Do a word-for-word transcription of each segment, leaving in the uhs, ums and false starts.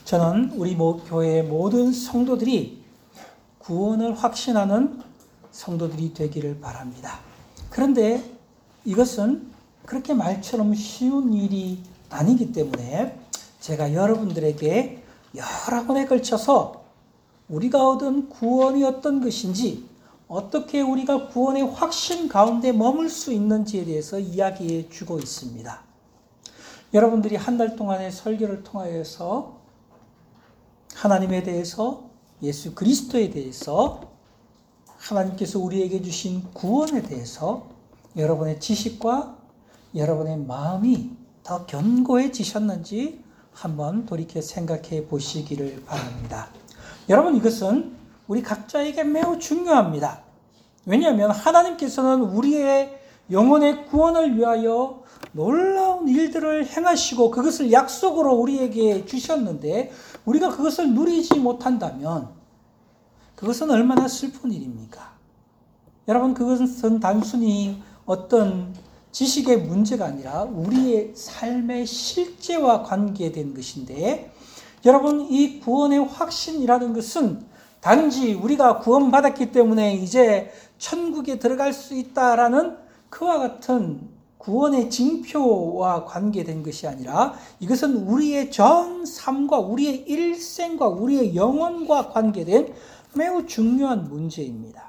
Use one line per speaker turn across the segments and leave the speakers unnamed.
저는 우리 교회의 모든 성도들이 구원을 확신하는 성도들이 되기를 바랍니다. 그런데 이것은 그렇게 말처럼 쉬운 일이 아니기 때문에 제가 여러분들에게 여러 번에 걸쳐서 우리가 얻은 구원이 어떤 것인지, 어떻게 우리가 구원의 확신 가운데 머물 수 있는지에 대해서 이야기해 주고 있습니다. 여러분들이 한 달 동안의 설교를 통하여서 하나님에 대해서, 예수 그리스도에 대해서, 하나님께서 우리에게 주신 구원에 대해서 여러분의 지식과 여러분의 마음이 더 견고해지셨는지 한번 돌이켜 생각해 보시기를 바랍니다. 여러분, 이것은 우리 각자에게 매우 중요합니다. 왜냐하면 하나님께서는 우리의 영혼의 구원을 위하여 놀라운 일들을 행하시고 그것을 약속으로 우리에게 주셨는데 우리가 그것을 누리지 못한다면 그것은 얼마나 슬픈 일입니까? 여러분, 그것은 단순히 어떤 지식의 문제가 아니라 우리의 삶의 실제와 관계된 것인데, 여러분, 이 구원의 확신이라는 것은 단지 우리가 구원받았기 때문에 이제 천국에 들어갈 수 있다라는 그와 같은 구원의 징표와 관계된 것이 아니라 이것은 우리의 전 삶과 우리의 일생과 우리의 영혼과 관계된 매우 중요한 문제입니다.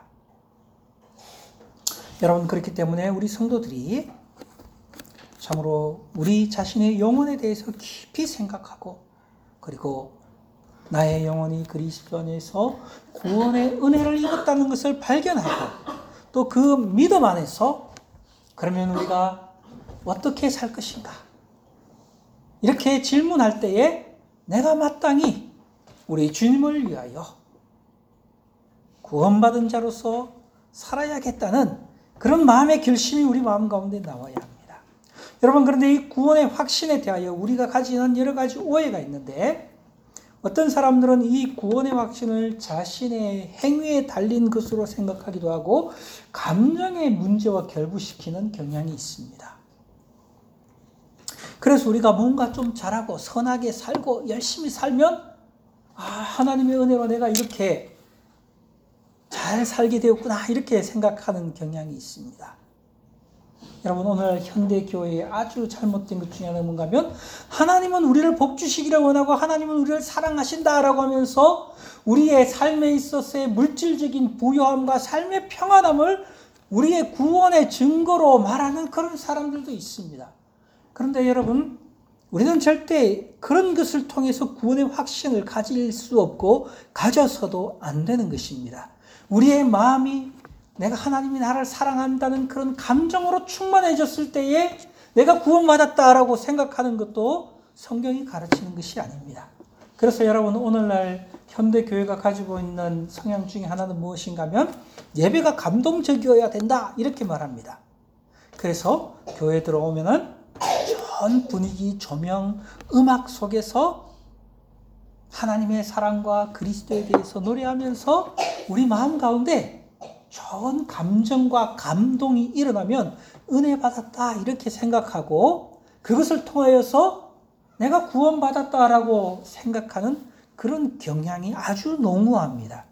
여러분, 그렇기 때문에 우리 성도들이 참으로 우리 자신의 영혼에 대해서 깊이 생각하고, 그리고 나의 영혼이 그리스도 안에서 구원의 은혜를 입었다는 것을 발견하고, 또 그 믿음 안에서 그러면 우리가 어떻게 살 것인가? 이렇게 질문할 때에 내가 마땅히 우리 주님을 위하여 구원받은 자로서 살아야겠다는 그런 마음의 결심이 우리 마음 가운데 나와야 합니다. 여러분, 그런데 이 구원의 확신에 대하여 우리가 가지는 여러 가지 오해가 있는데, 어떤 사람들은 이 구원의 확신을 자신의 행위에 달린 것으로 생각하기도 하고 감정의 문제와 결부시키는 경향이 있습니다. 그래서 우리가 뭔가 좀 잘하고 선하게 살고 열심히 살면 아, 하나님의 은혜로 내가 이렇게 잘 살게 되었구나, 이렇게 생각하는 경향이 있습니다. 여러분, 오늘 현대교회의 아주 잘못된 것 중에 하나는 뭔가 하면 하나님은 우리를 복주시기를 원하고 하나님은 우리를 사랑하신다라고 하면서 우리의 삶에 있어서의 물질적인 부요함과 삶의 평안함을 우리의 구원의 증거로 말하는 그런 사람들도 있습니다. 그런데 여러분, 우리는 절대 그런 것을 통해서 구원의 확신을 가질 수 없고 가져서도 안 되는 것입니다. 우리의 마음이 내가 하나님이 나를 사랑한다는 그런 감정으로 충만해졌을 때에 내가 구원받았다라고 생각하는 것도 성경이 가르치는 것이 아닙니다. 그래서 여러분, 오늘날 현대교회가 가지고 있는 성향 중에 하나는 무엇인가 하면 예배가 감동적이어야 된다, 이렇게 말합니다. 그래서 교회 들어오면은 전 분위기, 조명, 음악 속에서 하나님의 사랑과 그리스도에 대해서 노래하면서 우리 마음 가운데 좋은 감정과 감동이 일어나면 은혜 받았다, 이렇게 생각하고 그것을 통하여서 내가 구원받았다라고 생각하는 그런 경향이 아주 농후합니다.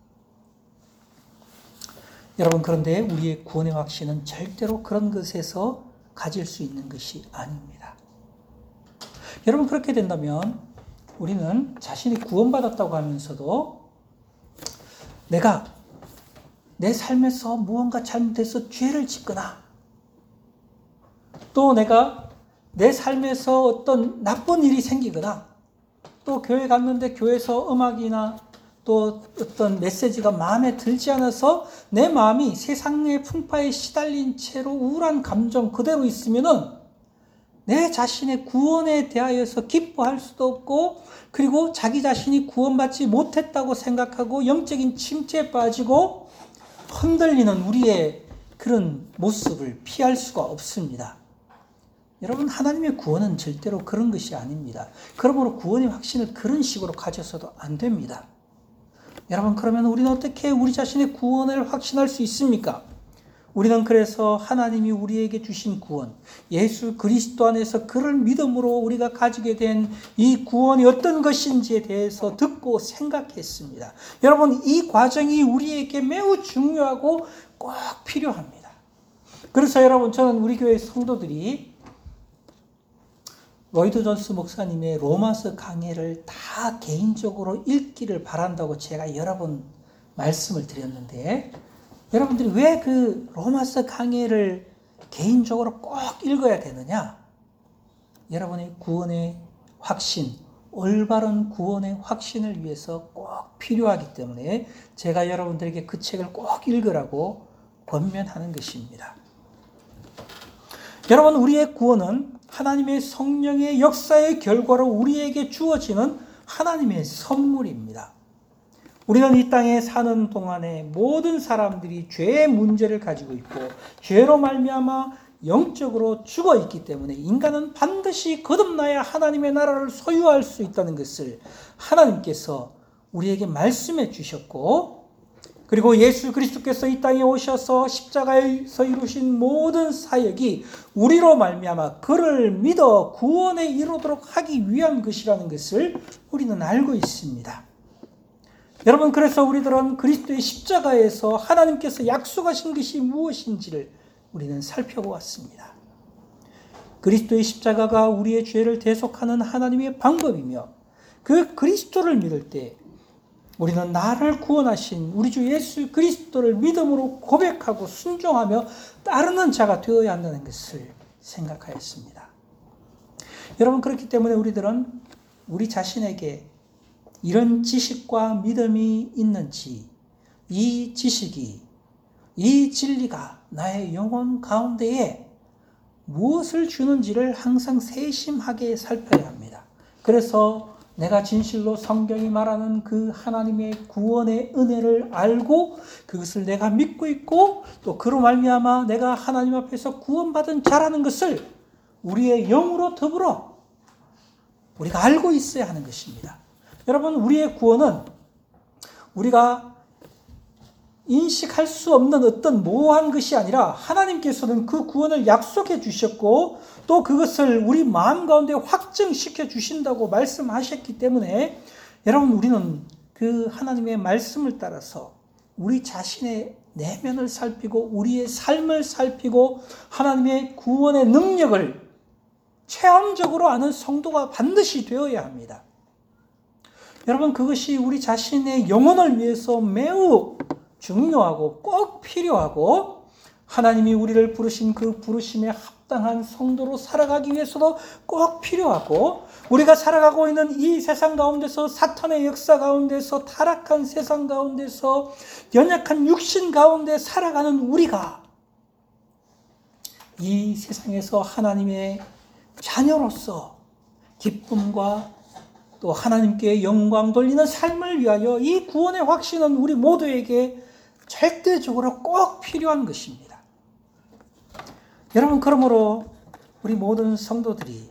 여러분, 그런데 우리의 구원의 확신은 절대로 그런 것에서 가질 수 있는 것이 아닙니다. 여러분, 그렇게 된다면 우리는 자신이 구원받았다고 하면서도 내가 내 삶에서 무언가 잘못해서 죄를 짓거나 또 내가 내 삶에서 어떤 나쁜 일이 생기거나 또 교회 갔는데 교회에서 음악이나 또 어떤 메시지가 마음에 들지 않아서 내 마음이 세상의 풍파에 시달린 채로 우울한 감정 그대로 있으면은 내 자신의 구원에 대하여서 기뻐할 수도 없고, 그리고 자기 자신이 구원받지 못했다고 생각하고 영적인 침체에 빠지고 흔들리는 우리의 그런 모습을 피할 수가 없습니다. 여러분, 하나님의 구원은 절대로 그런 것이 아닙니다. 그러므로 구원의 확신을 그런 식으로 가져서도 안 됩니다. 여러분, 그러면 우리는 어떻게 우리 자신의 구원을 확신할 수 있습니까? 우리는 그래서 하나님이 우리에게 주신 구원, 예수 그리스도 안에서 그를 믿음으로 우리가 가지게 된 이 구원이 어떤 것인지에 대해서 듣고 생각했습니다. 여러분, 이 과정이 우리에게 매우 중요하고 꼭 필요합니다. 그래서 여러분, 저는 우리 교회 성도들이 로이드 존스 목사님의 로마서 강해를 다 개인적으로 읽기를 바란다고 제가 여러 번 말씀을 드렸는데, 여러분들이 왜 그 로마서 강해를 개인적으로 꼭 읽어야 되느냐? 여러분의 구원의 확신, 올바른 구원의 확신을 위해서 꼭 필요하기 때문에 제가 여러분들에게 그 책을 꼭 읽으라고 권면하는 것입니다. 여러분, 우리의 구원은 하나님의 성령의 역사의 결과로 우리에게 주어지는 하나님의 선물입니다. 우리는 이 땅에 사는 동안에 모든 사람들이 죄의 문제를 가지고 있고 죄로 말미암아 영적으로 죽어 있기 때문에 인간은 반드시 거듭나야 하나님의 나라를 소유할 수 있다는 것을 하나님께서 우리에게 말씀해 주셨고, 그리고 예수 그리스도께서 이 땅에 오셔서 십자가에서 이루신 모든 사역이 우리로 말미암아 그를 믿어 구원에 이르도록 하기 위한 것이라는 것을 우리는 알고 있습니다. 여러분, 그래서 우리들은 그리스도의 십자가에서 하나님께서 약속하신 것이 무엇인지를 우리는 살펴보았습니다. 그리스도의 십자가가 우리의 죄를 대속하는 하나님의 방법이며, 그 그리스도를 믿을 때 우리는 나를 구원하신 우리 주 예수 그리스도를 믿음으로 고백하고 순종하며 따르는 자가 되어야 한다는 것을 생각하였습니다. 여러분, 그렇기 때문에 우리들은 우리 자신에게 이런 지식과 믿음이 있는지, 이 지식이, 이 진리가 나의 영혼 가운데에 무엇을 주는지를 항상 세심하게 살펴야 합니다. 그래서 내가 진실로 성경이 말하는 그 하나님의 구원의 은혜를 알고 그것을 내가 믿고 있고 또 그로 말미암아 내가 하나님 앞에서 구원받은 자라는 것을 우리의 영으로 더불어 우리가 알고 있어야 하는 것입니다. 여러분, 우리의 구원은 우리가 인식할 수 없는 어떤 모호한 것이 아니라 하나님께서는 그 구원을 약속해 주셨고 또 그것을 우리 마음 가운데 확증시켜 주신다고 말씀하셨기 때문에 여러분, 우리는 그 하나님의 말씀을 따라서 우리 자신의 내면을 살피고 우리의 삶을 살피고 하나님의 구원의 능력을 체험적으로 아는 성도가 반드시 되어야 합니다. 여러분, 그것이 우리 자신의 영혼을 위해서 매우 중요하고 꼭 필요하고 하나님이 우리를 부르신 그 부르심에 합당한 성도로 살아가기 위해서도 꼭 필요하고, 우리가 살아가고 있는 이 세상 가운데서 사탄의 역사 가운데서 타락한 세상 가운데서 연약한 육신 가운데 살아가는 우리가 이 세상에서 하나님의 자녀로서 기쁨과 또 하나님께 영광 돌리는 삶을 위하여 이 구원의 확신은 우리 모두에게 절대적으로 꼭 필요한 것입니다. 여러분, 그러므로 우리 모든 성도들이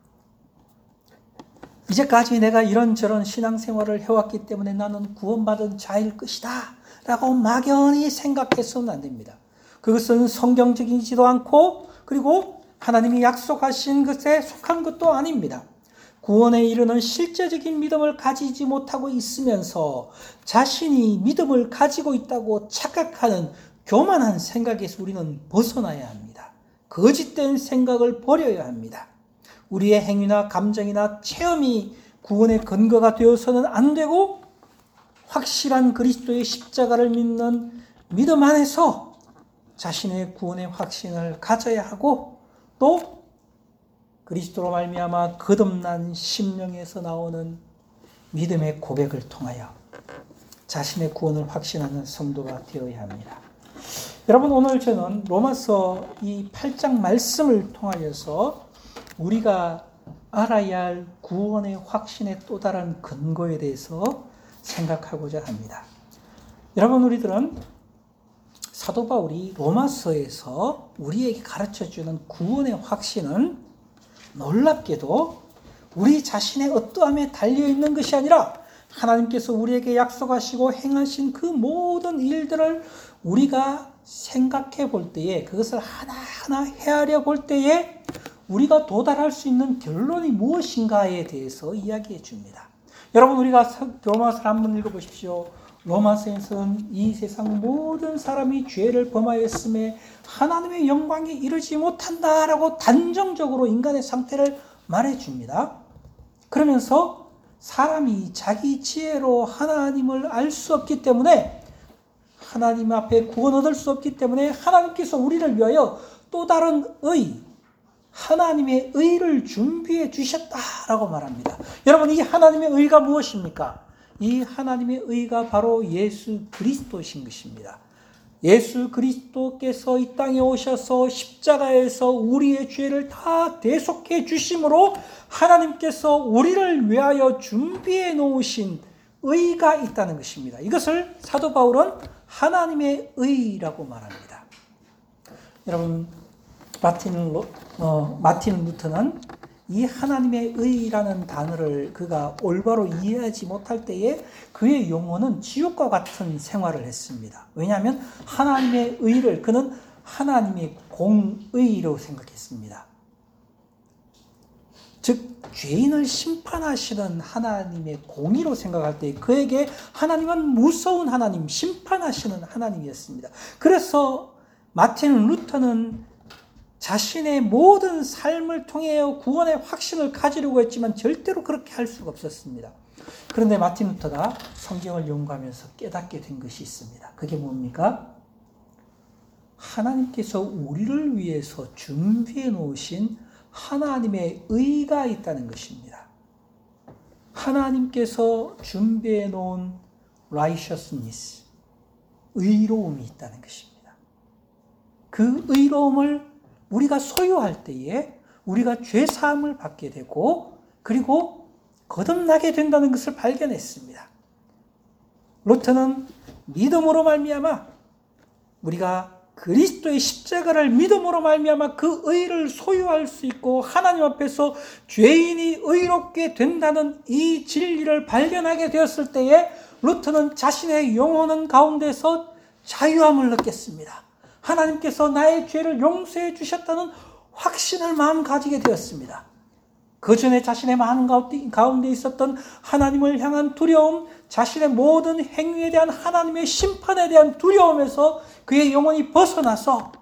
이제까지 내가 이런저런 신앙생활을 해왔기 때문에 나는 구원받은 자일 것이다 라고 막연히 생각해서는 안 됩니다. 그것은 성경적이지도 않고 그리고 하나님이 약속하신 것에 속한 것도 아닙니다. 구원에 이르는 실제적인 믿음을 가지지 못하고 있으면서 자신이 믿음을 가지고 있다고 착각하는 교만한 생각에서 우리는 벗어나야 합니다. 거짓된 생각을 버려야 합니다. 우리의 행위나 감정이나 체험이 구원의 근거가 되어서는 안 되고 확실한 그리스도의 십자가를 믿는 믿음 안에서 자신의 구원의 확신을 가져야 하고 또 그리스도로 말미암아 거듭난 심령에서 나오는 믿음의 고백을 통하여 자신의 구원을 확신하는 성도가 되어야 합니다. 여러분, 오늘 저는 로마서 이 팔 장 말씀을 통하여서 우리가 알아야 할 구원의 확신의 또 다른 근거에 대해서 생각하고자 합니다. 여러분, 우리들은 사도 바울이 로마서에서 우리에게 가르쳐주는 구원의 확신은 놀랍게도 우리 자신의 어떠함에 달려있는 것이 아니라 하나님께서 우리에게 약속하시고 행하신 그 모든 일들을 우리가 생각해 볼 때에, 그것을 하나하나 헤아려 볼 때에 우리가 도달할 수 있는 결론이 무엇인가에 대해서 이야기해 줍니다. 여러분, 우리가 로마서를 한번 읽어보십시오. 로마서에서는 이 세상 모든 사람이 죄를 범하였음에 하나님의 영광에 이르지 못한다라고 단정적으로 인간의 상태를 말해줍니다. 그러면서 사람이 자기 지혜로 하나님을 알 수 없기 때문에, 하나님 앞에 구원 얻을 수 없기 때문에 하나님께서 우리를 위하여 또 다른 의, 하나님의 의를 준비해 주셨다라고 말합니다. 여러분, 이 하나님의 의가 무엇입니까? 이 하나님의 의가 바로 예수 그리스도신 것입니다. 예수 그리스도께서 이 땅에 오셔서 십자가에서 우리의 죄를 다 대속해 주심으로 하나님께서 우리를 위하여 준비해 놓으신 의가 있다는 것입니다. 이것을 사도 바울은 하나님의 의라고 말합니다. 여러분, 마틴, 어, 마틴 루터는 이 하나님의 의라는 단어를 그가 올바로 이해하지 못할 때에 그의 용어는 지옥과 같은 생활을 했습니다. 왜냐하면 하나님의 의를 그는 하나님의 공의로 생각했습니다. 즉 죄인을 심판하시는 하나님의 공의로 생각할 때 그에게 하나님은 무서운 하나님, 심판하시는 하나님이었습니다. 그래서 마틴 루터는 자신의 모든 삶을 통해 구원의 확신을 가지려고 했지만 절대로 그렇게 할 수가 없었습니다. 그런데 마틴 루터가 성경을 연구하면서 깨닫게 된 것이 있습니다. 그게 뭡니까? 하나님께서 우리를 위해서 준비해 놓으신 하나님의 의가 있다는 것입니다. 하나님께서 준비해 놓은 righteousness, 의로움이 있다는 것입니다. 그 의로움을 우리가 소유할 때에 우리가 죄사함을 받게 되고 그리고 거듭나게 된다는 것을 발견했습니다. 루터는 믿음으로 말미암아 우리가 그리스도의 십자가를 믿음으로 말미암아 그 의를 소유할 수 있고 하나님 앞에서 죄인이 의롭게 된다는 이 진리를 발견하게 되었을 때에 루터는 자신의 영혼 가운데서 자유함을 느꼈습니다. 하나님께서 나의 죄를 용서해 주셨다는 확신을 마음 가지게 되었습니다. 그 전에 자신의 마음 가운데 있었던 하나님을 향한 두려움, 자신의 모든 행위에 대한 하나님의 심판에 대한 두려움에서 그의 영혼이 벗어나서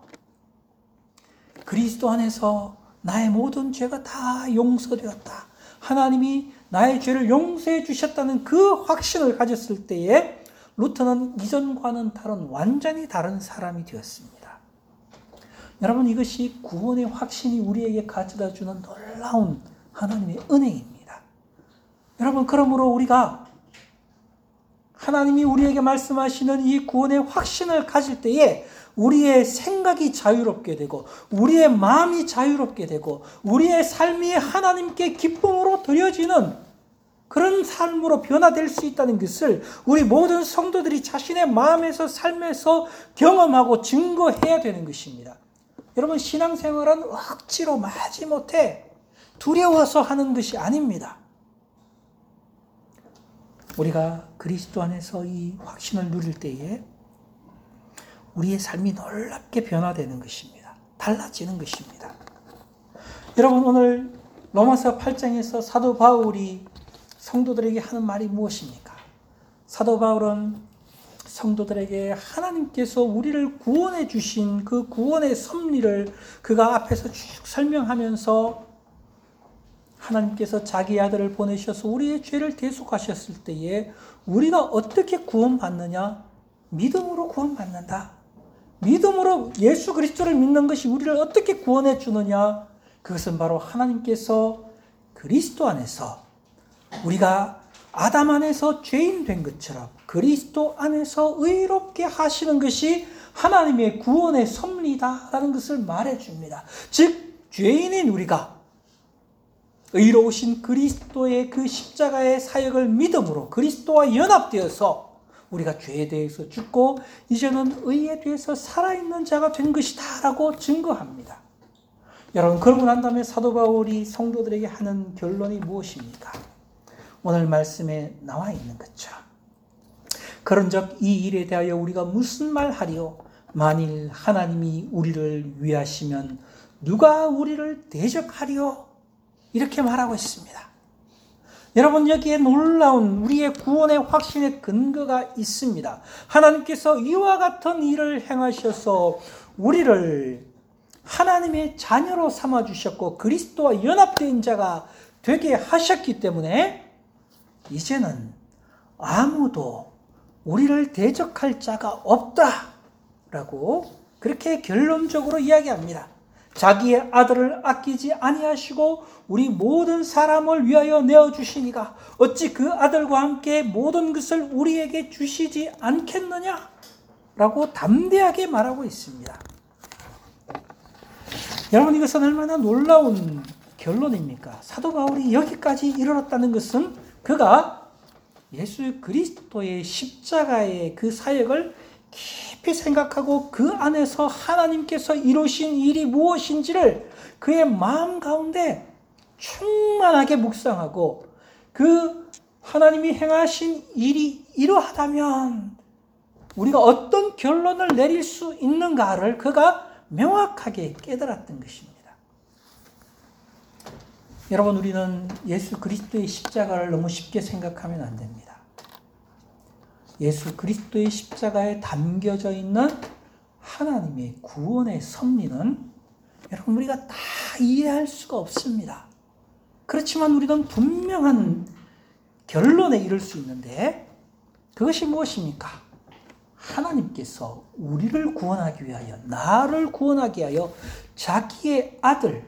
그리스도 안에서 나의 모든 죄가 다 용서되었다. 하나님이 나의 죄를 용서해 주셨다는 그 확신을 가졌을 때에 루터는 이전과는 다른 완전히 다른 사람이 되었습니다. 여러분, 이것이 구원의 확신이 우리에게 가져다 주는 놀라운 하나님의 은혜입니다. 여러분, 그러므로 우리가 하나님이 우리에게 말씀하시는 이 구원의 확신을 가질 때에 우리의 생각이 자유롭게 되고 우리의 마음이 자유롭게 되고 우리의 삶이 하나님께 기쁨으로 드려지는 그런 삶으로 변화될 수 있다는 것을 우리 모든 성도들이 자신의 마음에서 삶에서 경험하고 증거해야 되는 것입니다. 여러분, 신앙생활은 억지로 마지못해 두려워서 하는 것이 아닙니다. 우리가 그리스도 안에서 이 확신을 누릴 때에 우리의 삶이 놀랍게 변화되는 것입니다. 달라지는 것입니다. 여러분, 오늘 로마서 팔 장에서 사도 바울이 성도들에게 하는 말이 무엇입니까? 사도 바울은 성도들에게 하나님께서 우리를 구원해 주신 그 구원의 섭리를 그가 앞에서 쭉 설명하면서 하나님께서 자기 아들을 보내셔서 우리의 죄를 대속하셨을 때에 우리가 어떻게 구원받느냐? 믿음으로 구원받는다. 믿음으로 예수 그리스도를 믿는 것이 우리를 어떻게 구원해 주느냐? 그것은 바로 하나님께서 그리스도 안에서 우리가 아담 안에서 죄인 된 것처럼 그리스도 안에서 의롭게 하시는 것이 하나님의 구원의 섭리다라는 것을 말해줍니다. 즉 죄인인 우리가 의로우신 그리스도의 그 십자가의 사역을 믿음으로 그리스도와 연합되어서 우리가 죄에 대해서 죽고 이제는 의에 대해서 살아있는 자가 된 것이다 라고 증거합니다. 여러분, 그러고 난 다음에 사도 바울이 성도들에게 하는 결론이 무엇입니까? 오늘 말씀에 나와 있는 것처럼. 그런즉 이 일에 대하여 우리가 무슨 말하리요? 만일 하나님이 우리를 위하시면 누가 우리를 대적하리요? 이렇게 말하고 있습니다. 여러분, 여기에 놀라운 우리의 구원의 확신의 근거가 있습니다. 하나님께서 이와 같은 일을 행하셔서 우리를 하나님의 자녀로 삼아주셨고 그리스도와 연합된 자가 되게 하셨기 때문에 이제는 아무도 우리를 대적할 자가 없다라고 그렇게 결론적으로 이야기합니다. 자기의 아들을 아끼지 아니하시고 우리 모든 사람을 위하여 내어주시니가 어찌 그 아들과 함께 모든 것을 우리에게 주시지 않겠느냐? 라고 담대하게 말하고 있습니다. 여러분, 이것은 얼마나 놀라운 결론입니까? 사도 바울이 여기까지 이르렀다는 것은 그가 예수 그리스도의 십자가의 그 사역을 깊이 생각하고 그 안에서 하나님께서 이루신 일이 무엇인지를 그의 마음 가운데 충만하게 묵상하고 그 하나님이 행하신 일이 이러하다면 우리가 어떤 결론을 내릴 수 있는가를 그가 명확하게 깨달았던 것입니다. 여러분, 우리는 예수 그리스도의 십자가를 너무 쉽게 생각하면 안 됩니다. 예수 그리스도의 십자가에 담겨져 있는 하나님의 구원의 섭리는 여러분 우리가 다 이해할 수가 없습니다. 그렇지만 우리는 분명한 결론에 이를 수 있는데 그것이 무엇입니까? 하나님께서 우리를 구원하기 위하여, 나를 구원하기 위하여 자기의 아들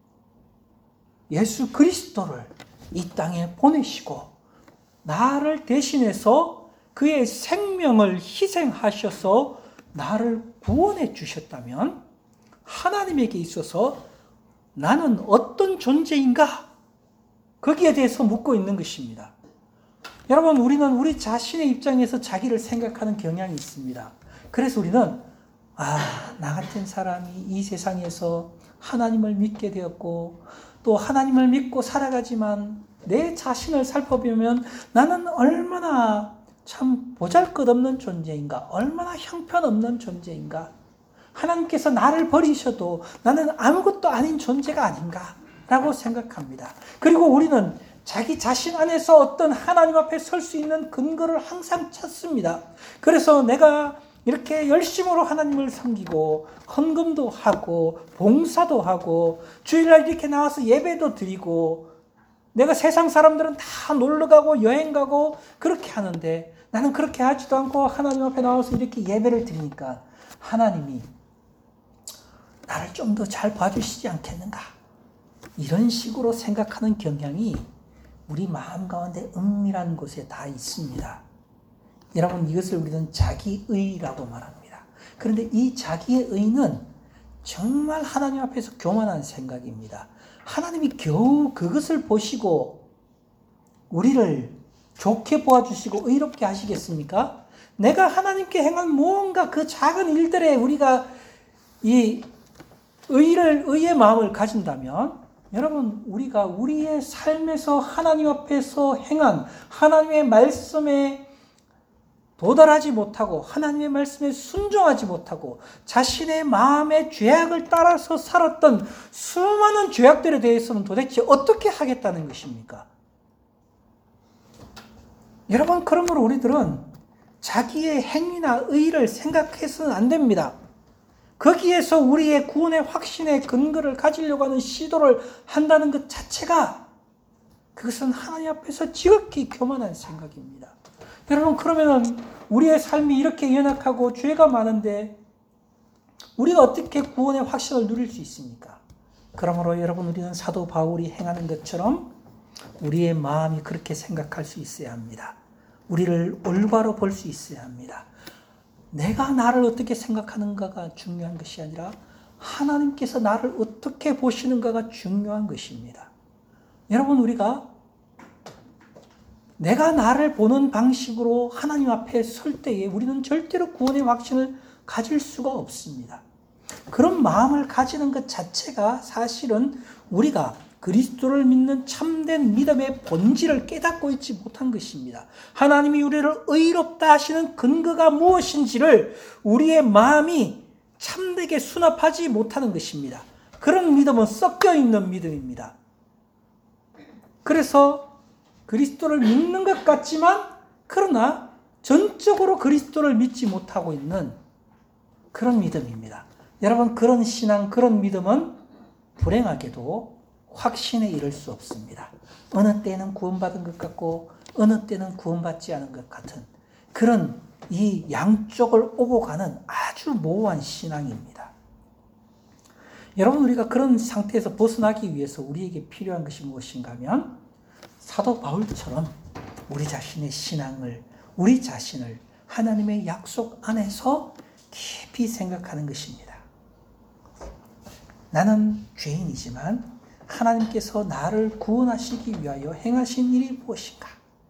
예수 그리스도를 이 땅에 보내시고 나를 대신해서 그의 생명을 희생하셔서 나를 구원해 주셨다면 하나님에게 있어서 나는 어떤 존재인가? 거기에 대해서 묻고 있는 것입니다. 여러분, 우리는 우리 자신의 입장에서 자기를 생각하는 경향이 있습니다. 그래서 우리는 아, 나 같은 사람이 이 세상에서 하나님을 믿게 되었고 또 하나님을 믿고 살아가지만 내 자신을 살펴보면 나는 얼마나 참 보잘것없는 존재인가, 얼마나 형편없는 존재인가, 하나님께서 나를 버리셔도 나는 아무것도 아닌 존재가 아닌가 라고 생각합니다. 그리고 우리는 자기 자신 안에서 어떤 하나님 앞에 설 수 있는 근거를 항상 찾습니다. 그래서 내가 이렇게 열심으로 하나님을 섬기고 헌금도 하고 봉사도 하고 주일날 이렇게 나와서 예배도 드리고 내가 세상 사람들은 다 놀러가고 여행가고 그렇게 하는데 나는 그렇게 하지도 않고 하나님 앞에 나와서 이렇게 예배를 드리니까 하나님이 나를 좀 더 잘 봐주시지 않겠는가, 이런 식으로 생각하는 경향이 우리 마음 가운데 은밀한 곳에 다 있습니다. 여러분, 이것을 우리는 자기의라고 말합니다. 그런데 이 자기의 의는 정말 하나님 앞에서 교만한 생각입니다. 하나님이 겨우 그것을 보시고 우리를 좋게 보아주시고 의롭게 하시겠습니까? 내가 하나님께 행한 무언가 그 작은 일들에 우리가 이 의를, 의의 마음을 가진다면 여러분, 우리가 우리의 삶에서 하나님 앞에서 행한 하나님의 말씀에 도달하지 못하고 하나님의 말씀에 순종하지 못하고 자신의 마음의 죄악을 따라서 살았던 수많은 죄악들에 대해서는 도대체 어떻게 하겠다는 것입니까? 여러분, 그러므로 우리들은 자기의 행위나 의를 생각해서는 안 됩니다. 거기에서 우리의 구원의 확신의 근거를 가지려고 하는 시도를 한다는 것 자체가 그것은 하나님 앞에서 지극히 교만한 생각입니다. 여러분, 그러면 우리의 삶이 이렇게 연약하고 죄가 많은데 우리가 어떻게 구원의 확신을 누릴 수 있습니까? 그러므로 여러분, 우리는 사도 바울이 행하는 것처럼 우리의 마음이 그렇게 생각할 수 있어야 합니다. 우리를 올바로 볼 수 있어야 합니다. 내가 나를 어떻게 생각하는가가 중요한 것이 아니라 하나님께서 나를 어떻게 보시는가가 중요한 것입니다. 여러분, 우리가 내가 나를 보는 방식으로 하나님 앞에 설 때에 우리는 절대로 구원의 확신을 가질 수가 없습니다. 그런 마음을 가지는 것 자체가 사실은 우리가 그리스도를 믿는 참된 믿음의 본질을 깨닫고 있지 못한 것입니다. 하나님이 우리를 의롭다 하시는 근거가 무엇인지를 우리의 마음이 참되게 수납하지 못하는 것입니다. 그런 믿음은 섞여 있는 믿음입니다. 그래서 그리스도를 믿는 것 같지만 그러나 전적으로 그리스도를 믿지 못하고 있는 그런 믿음입니다. 여러분, 그런 신앙, 그런 믿음은 불행하게도 확신에 이를 수 없습니다. 어느 때는 구원받은 것 같고 어느 때는 구원받지 않은 것 같은 그런 이 양쪽을 오고 가는 아주 모호한 신앙입니다. 여러분, 우리가 그런 상태에서 벗어나기 위해서 우리에게 필요한 것이 무엇인가 하면 사도 바울처럼 우리 자신의 신앙을, 우리 자신을 하나님의 약속 안에서 깊이 생각하는 것입니다. 나는 죄인이지만 하나님께서 나를 구원하시기 위하여 행하신 일이 무엇인가?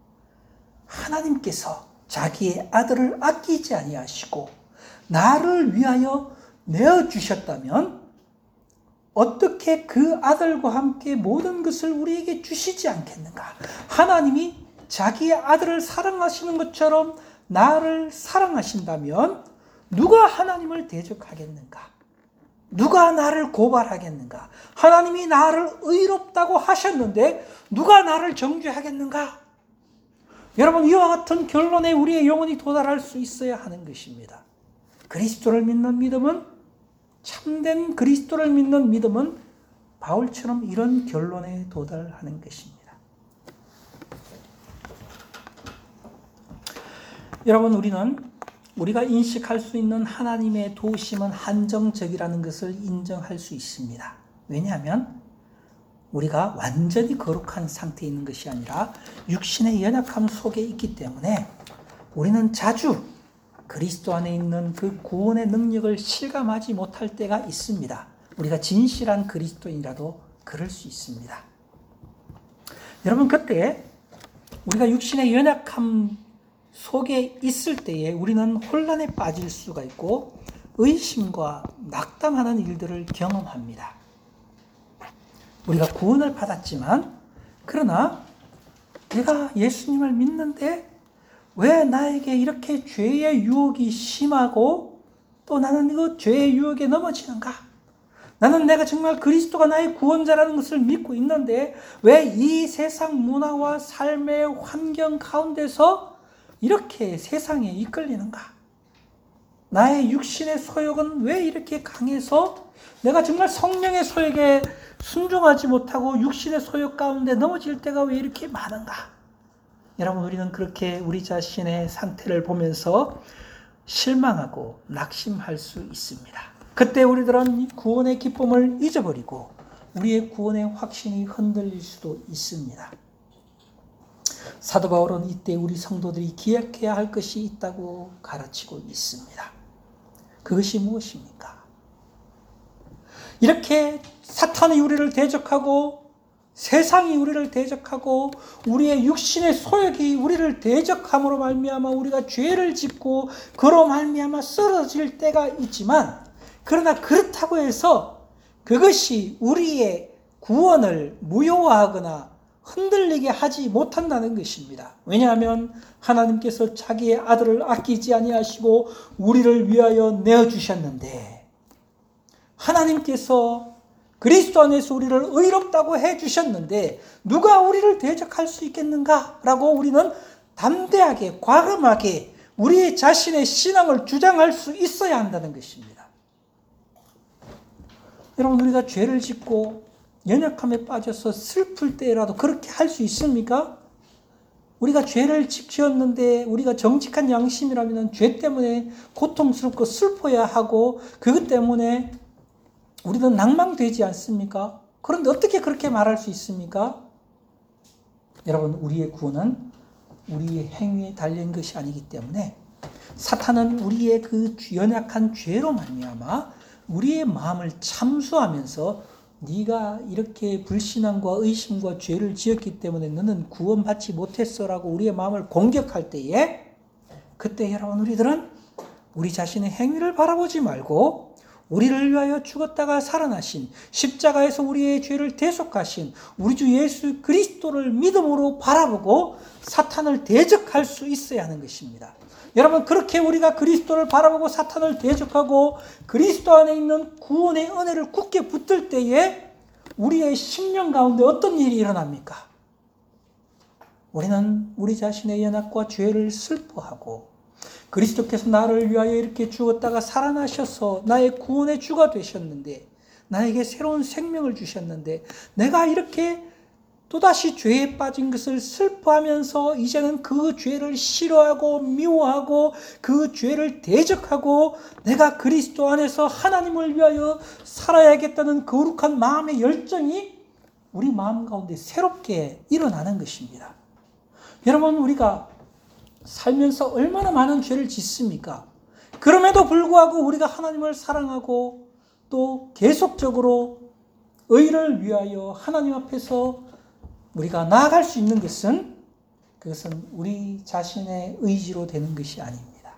하나님께서 자기의 아들을 아끼지 아니하시고 나를 위하여 내어주셨다면 어떻게 그 아들과 함께 모든 것을 우리에게 주시지 않겠는가? 하나님이 자기의 아들을 사랑하시는 것처럼 나를 사랑하신다면 누가 하나님을 대적하겠는가? 누가 나를 고발하겠는가? 하나님이 나를 의롭다고 하셨는데 누가 나를 정죄하겠는가? 여러분, 이와 같은 결론에 우리의 영혼이 도달할 수 있어야 하는 것입니다. 그리스도를 믿는 믿음은, 참된 그리스도를 믿는 믿음은 바울처럼 이런 결론에 도달하는 것입니다. 여러분, 우리는 우리가 인식할 수 있는 하나님의 도우심은 한정적이라는 것을 인정할 수 있습니다. 왜냐하면 우리가 완전히 거룩한 상태에 있는 것이 아니라 육신의 연약함 속에 있기 때문에 우리는 자주 그리스도 안에 있는 그 구원의 능력을 실감하지 못할 때가 있습니다. 우리가 진실한 그리스도인이라도 그럴 수 있습니다. 여러분, 그때 우리가 육신의 연약함 속에 있을 때에 우리는 혼란에 빠질 수가 있고 의심과 낙담하는 일들을 경험합니다. 우리가 구원을 받았지만 그러나 내가 예수님을 믿는데 왜 나에게 이렇게 죄의 유혹이 심하고 또 나는 그 죄의 유혹에 넘어지는가? 나는 내가 정말 그리스도가 나의 구원자라는 것을 믿고 있는데 왜 이 세상 문화와 삶의 환경 가운데서 이렇게 세상에 이끌리는가? 나의 육신의 소욕은 왜 이렇게 강해서 내가 정말 성령의 소욕에 순종하지 못하고 육신의 소욕 가운데 넘어질 때가 왜 이렇게 많은가? 여러분, 우리는 그렇게 우리 자신의 상태를 보면서 실망하고 낙심할 수 있습니다. 그때 우리들은 구원의 기쁨을 잊어버리고 우리의 구원의 확신이 흔들릴 수도 있습니다. 사도 바울은 이때 우리 성도들이 기억해야 할 것이 있다고 가르치고 있습니다. 그것이 무엇입니까? 이렇게 사탄이 우리를 대적하고 세상이 우리를 대적하고 우리의 육신의 소욕이 우리를 대적함으로 말미암아 우리가 죄를 짓고 그로 말미암아 쓰러질 때가 있지만 그러나 그렇다고 해서 그것이 우리의 구원을 무효화하거나 흔들리게 하지 못한다는 것입니다. 왜냐하면 하나님께서 자기의 아들을 아끼지 아니하시고 우리를 위하여 내어주셨는데 하나님께서 그리스도 안에서 우리를 의롭다고 해주셨는데 누가 우리를 대적할 수 있겠는가? 라고 우리는 담대하게 과감하게 우리 자신의 신앙을 주장할 수 있어야 한다는 것입니다. 여러분, 우리가 죄를 짓고 연약함에 빠져서 슬플 때라도 그렇게 할 수 있습니까? 우리가 죄를 지켰는데 우리가 정직한 양심이라면 죄 때문에 고통스럽고 슬퍼야 하고 그것 때문에 우리는 낭망되지 않습니까? 그런데 어떻게 그렇게 말할 수 있습니까? 여러분, 우리의 구원은 우리의 행위에 달린 것이 아니기 때문에 사탄은 우리의 그 연약한 죄로 말미암아 우리의 마음을 참수하면서 네가 이렇게 불신앙과 의심과 죄를 지었기 때문에 너는 구원받지 못했어라고 우리의 마음을 공격할 때에 그때 여러분 우리들은 우리 자신의 행위를 바라보지 말고 우리를 위하여 죽었다가 살아나신, 십자가에서 우리의 죄를 대속하신 우리 주 예수 그리스도를 믿음으로 바라보고 사탄을 대적할 수 있어야 하는 것입니다. 여러분, 그렇게 우리가 그리스도를 바라보고 사탄을 대적하고 그리스도 안에 있는 구원의 은혜를 굳게 붙들 때에 우리의 심령 가운데 어떤 일이 일어납니까? 우리는 우리 자신의 연약과 죄를 슬퍼하고 그리스도께서 나를 위하여 이렇게 죽었다가 살아나셔서 나의 구원의 주가 되셨는데, 나에게 새로운 생명을 주셨는데, 내가 이렇게 또다시 죄에 빠진 것을 슬퍼하면서 이제는 그 죄를 싫어하고 미워하고 그 죄를 대적하고 내가 그리스도 안에서 하나님을 위하여 살아야겠다는 거룩한 마음의 열정이 우리 마음 가운데 새롭게 일어나는 것입니다. 여러분, 우리가 살면서 얼마나 많은 죄를 짓습니까? 그럼에도 불구하고 우리가 하나님을 사랑하고 또 계속적으로 의를 위하여 하나님 앞에서 우리가 나아갈 수 있는 것은, 그것은 우리 자신의 의지로 되는 것이 아닙니다.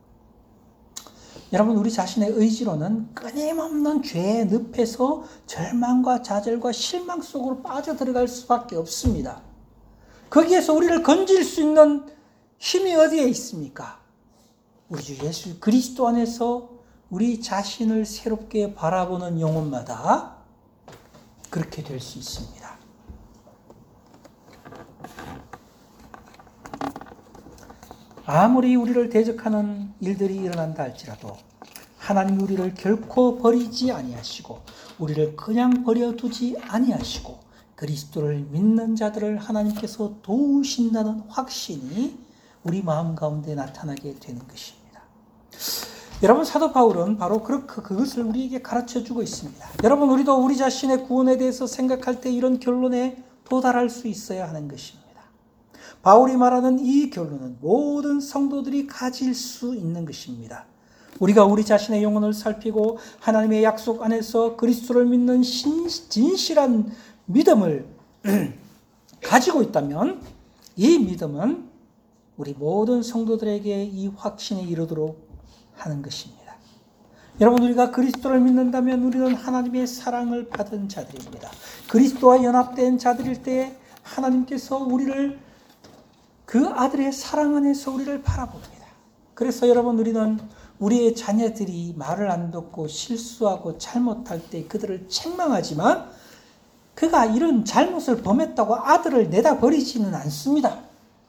여러분, 우리 자신의 의지로는 끊임없는 죄의 늪에서 절망과 좌절과 실망 속으로 빠져들어갈 수밖에 없습니다. 거기에서 우리를 건질 수 있는 힘이 어디에 있습니까? 우리 주 예수 그리스도 안에서 우리 자신을 새롭게 바라보는 영혼마다 그렇게 될 수 있습니다. 아무리 우리를 대적하는 일들이 일어난다 할지라도 하나님 우리를 결코 버리지 아니하시고 우리를 그냥 버려두지 아니하시고 그리스도를 믿는 자들을 하나님께서 도우신다는 확신이 우리 마음 가운데 나타나게 되는 것입니다. 여러분, 사도 바울은 바로 그것을 우리에게 가르쳐주고 있습니다. 여러분, 우리도 우리 자신의 구원에 대해서 생각할 때 이런 결론에 도달할 수 있어야 하는 것입니다. 바울이 말하는 이 결론은 모든 성도들이 가질 수 있는 것입니다. 우리가 우리 자신의 영혼을 살피고 하나님의 약속 안에서 그리스도를 믿는 신, 진실한 믿음을 가지고 있다면 이 믿음은 우리 모든 성도들에게 이 확신에 이르도록 하는 것입니다. 여러분, 우리가 그리스도를 믿는다면 우리는 하나님의 사랑을 받은 자들입니다. 그리스도와 연합된 자들일 때 하나님께서 우리를 그 아들의 사랑 안에서 우리를 바라봅니다. 그래서 여러분, 우리는 우리의 자녀들이 말을 안 듣고 실수하고 잘못할 때 그들을 책망하지만 그가 이런 잘못을 범했다고 아들을 내다 버리지는 않습니다.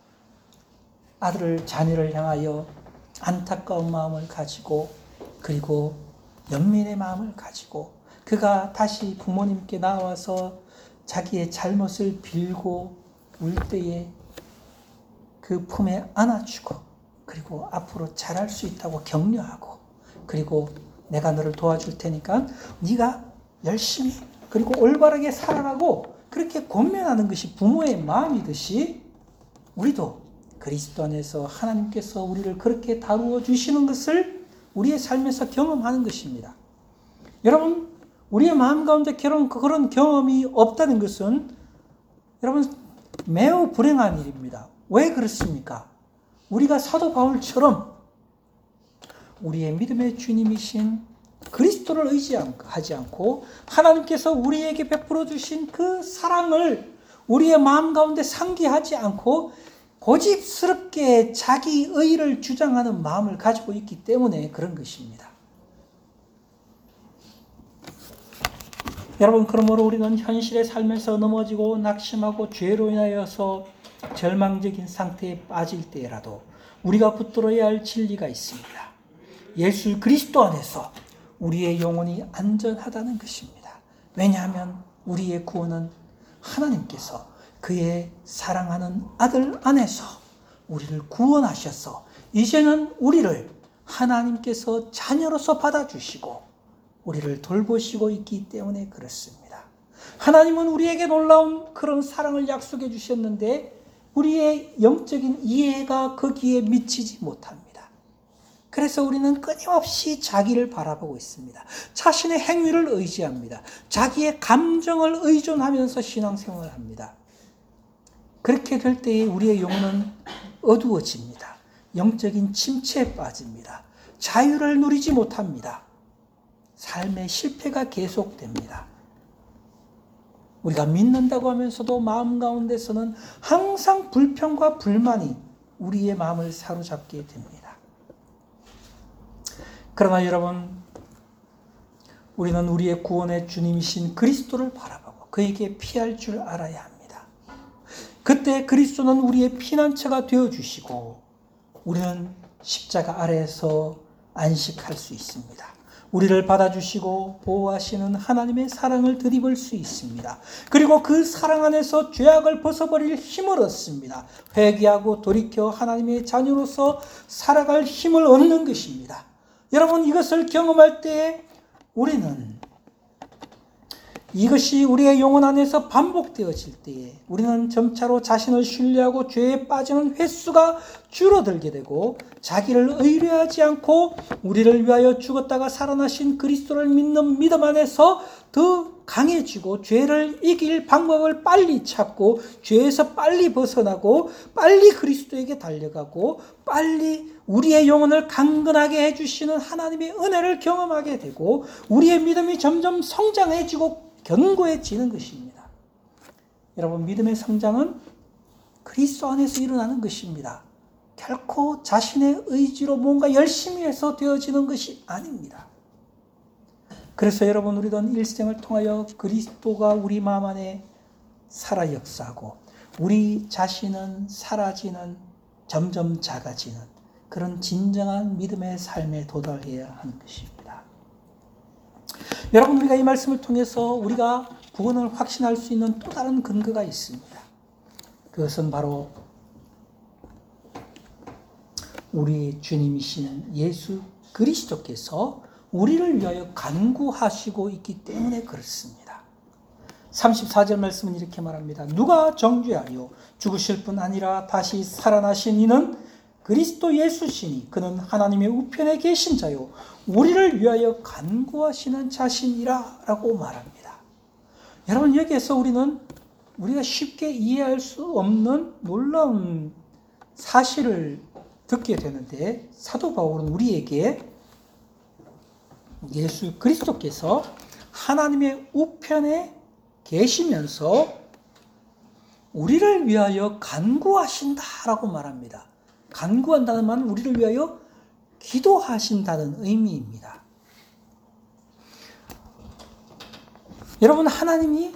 아들을, 자녀를 향하여 안타까운 마음을 가지고 그리고 연민의 마음을 가지고 그가 다시 부모님께 나와서 자기의 잘못을 빌고 울 때에 그 품에 안아주고 그리고 앞으로 잘할 수 있다고 격려하고 그리고 내가 너를 도와줄 테니까 네가 열심히 그리고 올바르게 살아가고 그렇게 권면하는 것이 부모의 마음이듯이 우리도 그리스도 안에서 하나님께서 우리를 그렇게 다루어 주시는 것을 우리의 삶에서 경험하는 것입니다. 여러분, 우리의 마음 가운데 그런, 그런 경험이 없다는 것은 여러분 매우 불행한 일입니다. 왜 그렇습니까? 우리가 사도 바울처럼 우리의 믿음의 주님이신 그리스도를 의지하지 않고 하나님께서 우리에게 베풀어 주신 그 사랑을 우리의 마음 가운데 상기하지 않고 고집스럽게 자기 의를 주장하는 마음을 가지고 있기 때문에 그런 것입니다. 여러분, 그러므로 우리는 현실의 삶에서 넘어지고 낙심하고 죄로 인하여서 절망적인 상태에 빠질 때라도 우리가 붙들어야 할 진리가 있습니다. 예수 그리스도 안에서 우리의 영혼이 안전하다는 것입니다. 왜냐하면 우리의 구원은 하나님께서 그의 사랑하는 아들 안에서 우리를 구원하셔서 이제는 우리를 하나님께서 자녀로서 받아주시고 우리를 돌보시고 있기 때문에 그렇습니다. 하나님은 우리에게 놀라운 그런 사랑을 약속해 주셨는데 우리의 영적인 이해가 거기에 미치지 못합니다. 그래서 우리는 끊임없이 자기를 바라보고 있습니다. 자신의 행위를 의지합니다. 자기의 감정을 의존하면서 신앙생활을 합니다. 그렇게 될 때에 우리의 영혼은 어두워집니다. 영적인 침체에 빠집니다. 자유를 누리지 못합니다. 삶의 실패가 계속됩니다. 우리가 믿는다고 하면서도 마음 가운데서는 항상 불평과 불만이 우리의 마음을 사로잡게 됩니다. 그러나 여러분, 우리는 우리의 구원의 주님이신 그리스도를 바라보고 그에게 피할 줄 알아야 합니다. 그때 그리스도는 우리의 피난처가 되어주시고 우리는 십자가 아래에서 안식할 수 있습니다. 우리를 받아주시고 보호하시는 하나님의 사랑을 드리볼 수 있습니다. 그리고 그 사랑 안에서 죄악을 벗어버릴 힘을 얻습니다. 회개하고 돌이켜 하나님의 자녀로서 살아갈 힘을 얻는 것입니다. 여러분, 이것을 경험할 때에 우리는 이것이 우리의 영혼 안에서 반복되어질 때에 우리는 점차로 자신을 신뢰하고 죄에 빠지는 횟수가 줄어들게 되고 자기를 의뢰하지 않고 우리를 위하여 죽었다가 살아나신 그리스도를 믿는 믿음 안에서 더 강해지고 죄를 이길 방법을 빨리 찾고 죄에서 빨리 벗어나고 빨리 그리스도에게 달려가고 빨리 우리의 영혼을 강건하게 해주시는 하나님의 은혜를 경험하게 되고 우리의 믿음이 점점 성장해지고 견고해지는 것입니다. 여러분, 믿음의 성장은 그리스도 안에서 일어나는 것입니다. 결코 자신의 의지로 뭔가 열심히 해서 되어지는 것이 아닙니다. 그래서 여러분, 우리는 일생을 통하여 그리스도가 우리 마음 안에 살아 역사하고 우리 자신은 사라지는, 점점 작아지는 그런 진정한 믿음의 삶에 도달해야 하는 것입니다. 여러분, 우리가 이 말씀을 통해서 우리가 구원을 확신할 수 있는 또 다른 근거가 있습니다. 그것은 바로 우리 주님이신 예수 그리스도께서 우리를 위하여 간구하시고 있기 때문에 그렇습니다. 삼십사 절 말씀은 이렇게 말합니다. 누가 정죄하여 죽으실 뿐 아니라 다시 살아나신 이는 그리스도 예수시니 그는 하나님의 우편에 계신 자요 우리를 위하여 간구하시는 자신이라 라고 말합니다. 여러분, 여기에서 우리는 우리가 쉽게 이해할 수 없는 놀라운 사실을 듣게 되는데, 사도 바울은 우리에게 예수 그리스도께서 하나님의 우편에 계시면서 우리를 위하여 간구하신다라고 말합니다. 간구한다는 말은 우리를 위하여 기도하신다는 의미입니다. 여러분, 하나님이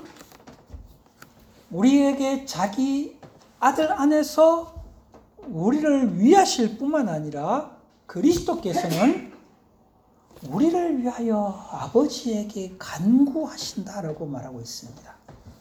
우리에게 자기 아들 안에서 우리를 위하실 뿐만 아니라 그리스도께서는 우리를 위하여 아버지에게 간구하신다라고 말하고 있습니다.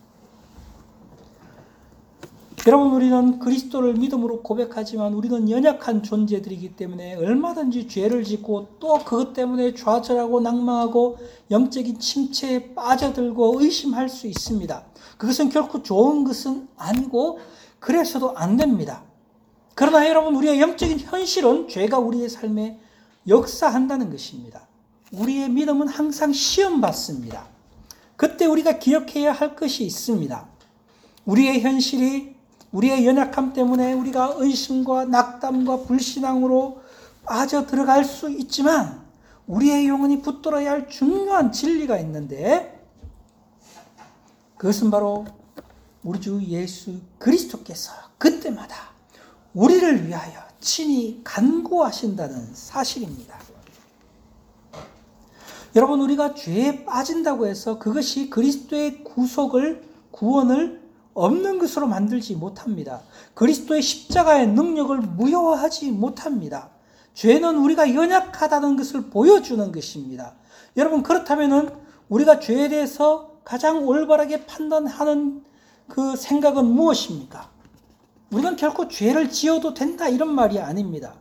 여러분, 우리는 그리스도를 믿음으로 고백하지만 우리는 연약한 존재들이기 때문에 얼마든지 죄를 짓고 또 그것 때문에 좌절하고 낭망하고 영적인 침체에 빠져들고 의심할 수 있습니다. 그것은 결코 좋은 것은 아니고 그래서도 안 됩니다. 그러나 여러분, 우리의 영적인 현실은 죄가 우리의 삶에 역사한다는 것입니다. 우리의 믿음은 항상 시험받습니다. 그때 우리가 기억해야 할 것이 있습니다. 우리의 현실이 우리의 연약함 때문에 우리가 의심과 낙담과 불신앙으로 빠져 들어갈 수 있지만 우리의 영혼이 붙들어야 할 중요한 진리가 있는데 그것은 바로 우리 주 예수 그리스도께서 그때마다 우리를 위하여 친히 간구하신다는 사실입니다. 여러분, 우리가 죄에 빠진다고 해서 그것이 그리스도의 구속을, 구원을 없는 것으로 만들지 못합니다. 그리스도의 십자가의 능력을 무효화하지 못합니다. 죄는 우리가 연약하다는 것을 보여주는 것입니다. 여러분, 그렇다면 우리가 죄에 대해서 가장 올바르게 판단하는 그 생각은 무엇입니까? 우리는 결코 죄를 지어도 된다 이런 말이 아닙니다.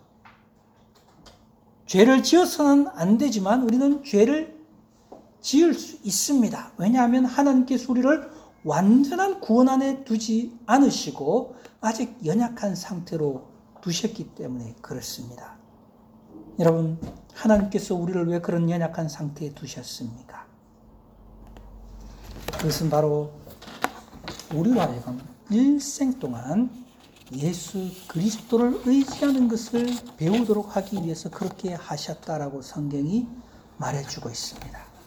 죄를 지어서는 안 되지만 우리는 죄를 지을 수 있습니다. 왜냐하면 하나님께서 우리를 완전한 구원 안에 두지 않으시고 아직 연약한 상태로 두셨기 때문에 그렇습니다. 여러분, 하나님께서 우리를 왜 그런 연약한 상태에 두셨습니까? 그것은 바로 우리로 하여금 일생 동안 예수 그리스도를 의지하는 것을 배우도록 하기 위해서 그렇게 하셨다라고 성경이 말해주고 있습니다.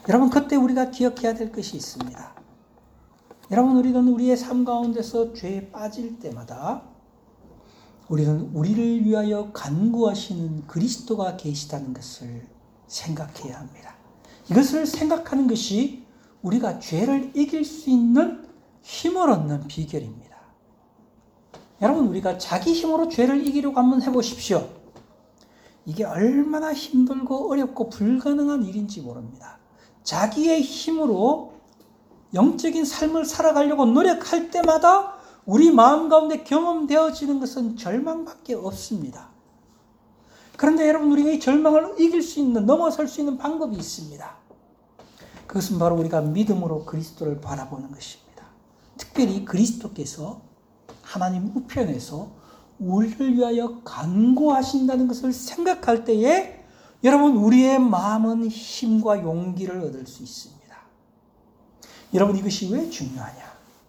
여러분, 그때 우리가 기억해야 될 것이 있습니다. 여러분, 우리는 우리의 삶 가운데서 죄에 빠질 때마다 우리는 우리를 위하여 간구하시는 그리스도가 계시다는 것을 생각해야 합니다. 이것을 생각하는 것이 우리가 죄를 이길 수 있는 힘을 얻는 비결입니다. 여러분, 우리가 자기 힘으로 죄를 이기려고 한번 해보십시오. 이게 얼마나 힘들고 어렵고 불가능한 일인지 모릅니다. 자기의 힘으로 영적인 삶을 살아가려고 노력할 때마다 우리 마음 가운데 경험되어지는 것은 절망밖에 없습니다. 그런데 여러분, 우리가 이 절망을 이길 수 있는, 넘어설 수 있는 방법이 있습니다. 그것은 바로 우리가 믿음으로 그리스도를 바라보는 것입니다. 특별히 그리스도께서 하나님 우편에서 우리를 위하여 간구하신다는 것을 생각할 때에 여러분, 우리의 마음은 힘과 용기를 얻을 수 있습니다. 여러분, 이것이 왜 중요하냐?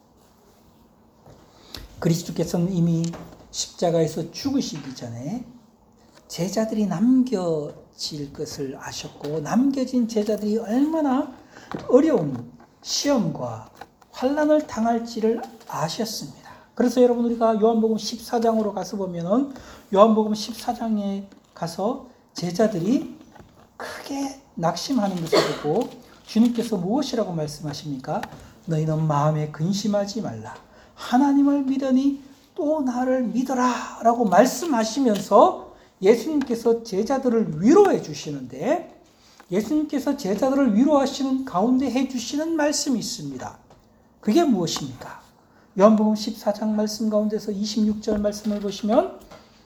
그리스도께서는 이미 십자가에서 죽으시기 전에 제자들이 남겨질 것을 아셨고, 남겨진 제자들이 얼마나 어려운 시험과 환난을 당할지를 아셨습니다. 그래서 여러분, 우리가 요한복음 십사 장으로 가서 보면은 요한복음 십사 장에 가서 제자들이 크게 낙심하는 것을 보고 주님께서 무엇이라고 말씀하십니까? 너희는 마음에 근심하지 말라. 하나님을 믿으니 또 나를 믿어라 라고 말씀하시면서 예수님께서 제자들을 위로해 주시는데, 예수님께서 제자들을 위로하시는 가운데 해주시는 말씀이 있습니다. 그게 무엇입니까? 요한복음 십사 장 말씀 가운데서 이십육 절 말씀을 보시면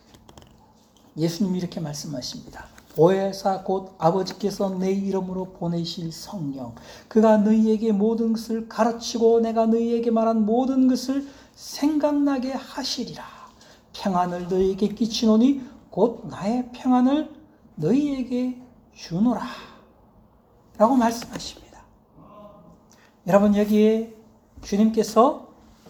예수님이 이렇게 말씀하십니다. 보혜사 곧 아버지께서 내 이름으로 보내실 성령, 그가 너희에게 모든 것을 가르치고 내가 너희에게 말한 모든 것을 생각나게 하시리라. 평안을 너희에게 끼치노니 곧 나의 평안을 너희에게 주노라 라고 말씀하십니다. 여러분, 여기에 주님께서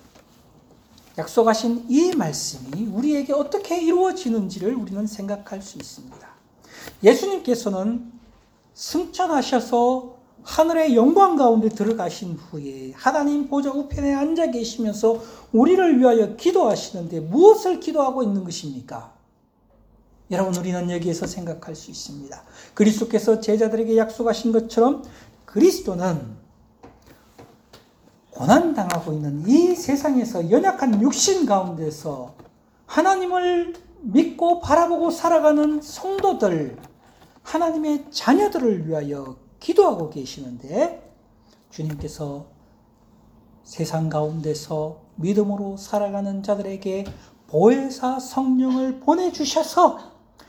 약속하신 이 말씀이 우리에게 어떻게 이루어지는지를 우리는 생각할 수 있습니다. 예수님께서는 승천하셔서 하늘의 영광 가운데 들어가신 후에 하나님 보좌 우편에 앉아 계시면서 우리를 위하여 기도하시는데 무엇을 기도하고 있는 것입니까? 여러분, 우리는 여기에서 생각할 수 있습니다. 그리스도께서 제자들에게 약속하신 것처럼 그리스도는 고난당하고 있는 이 세상에서 연약한 육신 가운데서 하나님을 믿고 바라보고 살아가는 성도들, 하나님의 자녀들을 위하여 기도하고 계시는데, 주님께서 세상 가운데서 믿음으로 살아가는 자들에게 보혜사 성령을 보내주셔서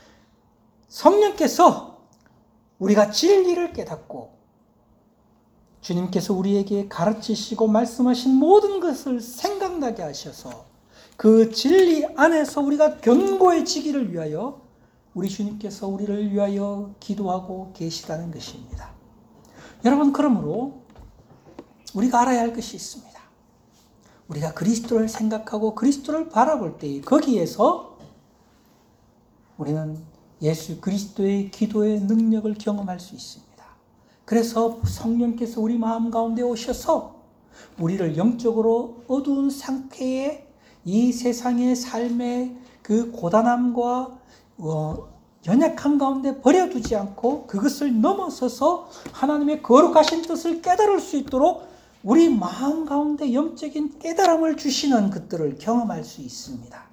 성령께서 우리가 진리를 깨닫고 주님께서 우리에게 가르치시고 말씀하신 모든 것을 생각나게 하셔서 그 진리 안에서 우리가 견고해지기를 위하여 우리 주님께서 우리를 위하여 기도하고 계시다는 것입니다. 여러분, 그러므로 우리가 알아야 할 것이 있습니다. 우리가 그리스도를 생각하고 그리스도를 바라볼 때 거기에서 우리는 예수 그리스도의 기도의 능력을 경험할 수 있습니다. 그래서 성령께서 우리 마음 가운데 오셔서 우리를 영적으로 어두운 상태에 이 세상의 삶의 그 고단함과 어, 연약한 가운데 버려두지 않고 그것을 넘어서서 하나님의 거룩하신 뜻을 깨달을 수 있도록 우리 마음 가운데 영적인 깨달음을 주시는 것들을 경험할 수 있습니다.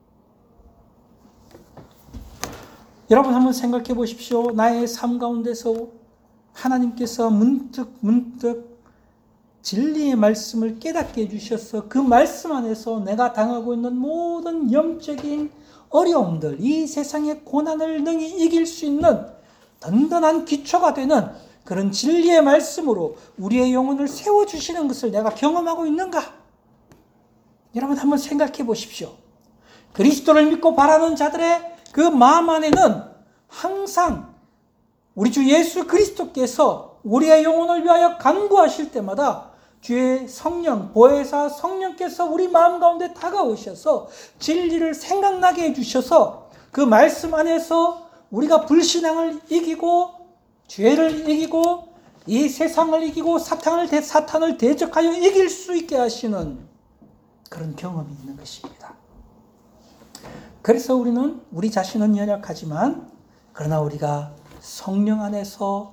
여러분, 한번 생각해 보십시오. 나의 삶 가운데서 하나님께서 문득 문득 진리의 말씀을 깨닫게 해주셔서 그 말씀 안에서 내가 당하고 있는 모든 영적인 어려움들, 이 세상의 고난을 능히 이길 수 있는 든든한 기초가 되는 그런 진리의 말씀으로 우리의 영혼을 세워주시는 것을 내가 경험하고 있는가? 여러분, 한번 생각해 보십시오. 그리스도를 믿고 바라는 자들의 그 마음 안에는 항상 우리 주 예수 그리스도께서 우리의 영혼을 위하여 간구하실 때마다 주의 성령, 보혜사 성령께서 우리 마음 가운데 다가오셔서 진리를 생각나게 해주셔서 그 말씀 안에서 우리가 불신앙을 이기고 죄를 이기고 이 세상을 이기고 사탄을, 대, 사탄을 대적하여 이길 수 있게 하시는 그런 경험이 있는 것입니다. 그래서 우리는 우리 자신은 연약하지만 그러나 우리가 성령 안에서